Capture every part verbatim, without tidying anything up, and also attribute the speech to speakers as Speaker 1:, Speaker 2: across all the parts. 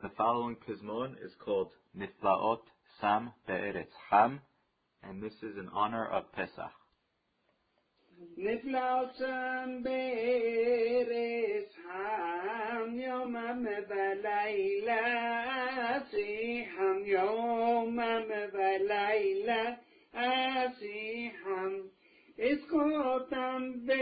Speaker 1: The following Pizmon is called Niflaot Sam Be'eretz Ham, and this is in honor of Pesach.
Speaker 2: Niflaot Sam Be'eretz Ham, Yomam V'Layla, Asiham, Yomam V'Layla, Asiham. Iskotam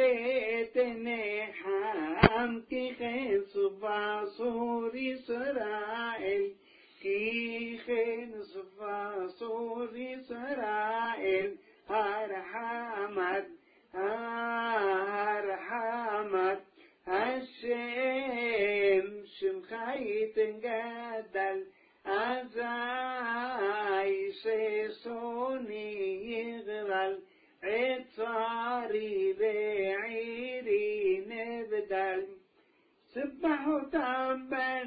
Speaker 2: beteneham ki chesuf asur Yisrael, ki chesuf asur Yisrael, har hamad, har hamad, Hashem shemchait gadal, azai sesoni yigral, عطاري بعيري نبدل سبحوتم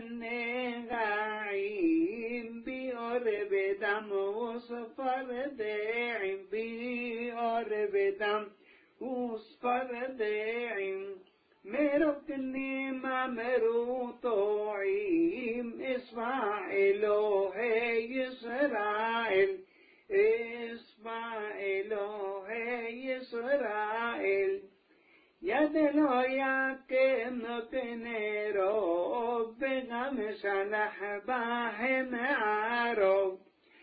Speaker 2: بالنغاعيم بأرب دم وصفر داعم بأرب دم وصفر داعم مركني ممرو طوعيم اسمع إلهي إسرائيل اسمع إلهي إسرائيل يد الهيا كم تنيرو بغم شلح باهم عارو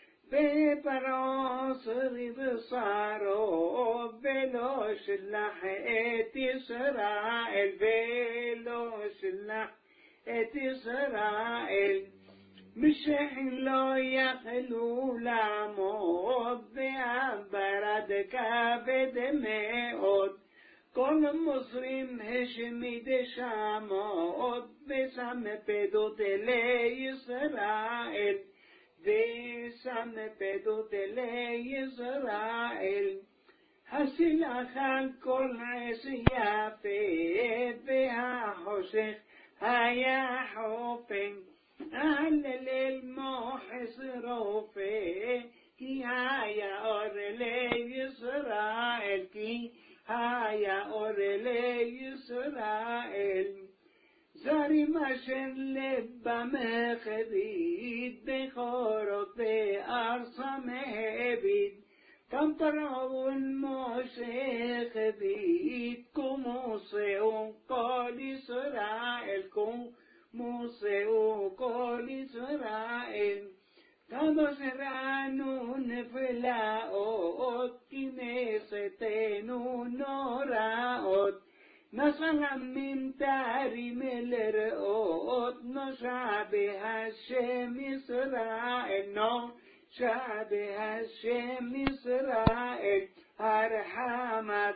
Speaker 2: ببراس ريب صارو بلو شلح ات إسرائيل بلو شلح ات إسرائيل مشحن לא יכלו לעמוד והברד כבד מאוד כל מוסרים השמיד שמות ושם פדות לישראל ושם פדות לישראל הסלח על כל עש יפה והחושך היה חופן أهلل الموحس روفي كي هايا أورلي إسرائيل كي هايا أورلي إسرائيل زاري ماشن لبا مخبيد بخورت بأرصى مهبيد كم ترعون موشي خبيد كموسيون قال إسرائيل كم موسى כל ישראל כמה שראינו נפלאות כנסתנו נוראות נשמים תרים לראות נושע בהשם ישראל נושע בהשם ישראל הרחמת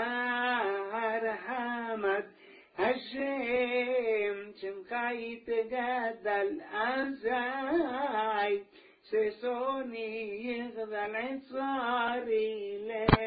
Speaker 2: הרחמת Hashem shemchait gadal azai sesoni yigdal etzari le